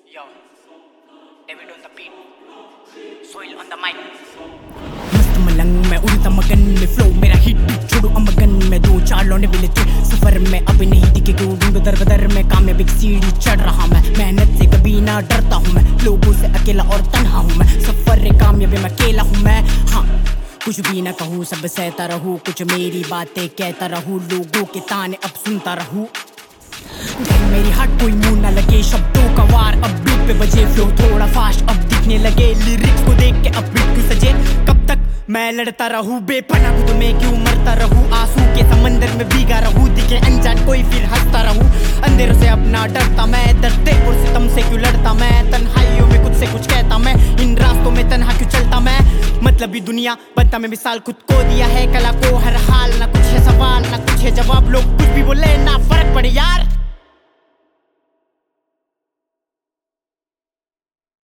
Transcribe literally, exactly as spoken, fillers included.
Yo, David on the beat, Soil on the mic. मस्त मलंग में उड़ता मगन में फ्लो मेरा हिट छोड़ो अमगन में दो चार लौंडे मिले थे सफर में अब नहीं दिखे क्यों ढूंढ दर बदर में कामयाबी की सीढ़ी चढ़ रहा मैं मेहनत से कभी ना डरता हूँ मैं लोगों से अकेला और तन्हा हूँ मैं सफर कामयाबी में अकेला हूँ मैं हाँ कुछ भी ना कहूँ सब सहता रहूँ कुछ मेरी बातें कहता रहूँ लोगों के ताने अब सुनता रहूँ मेरी हार्ट कोई मुंह ना लगे शब्दों का वार अब बीट पे बजे फ्लो थोड़ा फास्ट अब दिखने लगे लिरिक्स को देख के अब बीट क्यों सजे कब तक मैं लड़ता रहूं बेपना खुद में क्यों मरता रहूं आंसू के समंदर में भीगा रहूं दिखे अनजान कोई फिर हंसता रहूं अंधेरों से अपना डरता मैं दर्दे और सितम से क्यों लड़ता मैं तन्हाइयों में खुद से कुछ कहता मैं इन रास्तों में तन्हा क्यों चलता मैं मतलब ही दुनिया बनता मैं मिसाल खुद को दिया है कला को हर हाल ना कुछ है सवाल ना कुछ है जवाब लोग कुछ भी बोले ना फर्क पड़े यार।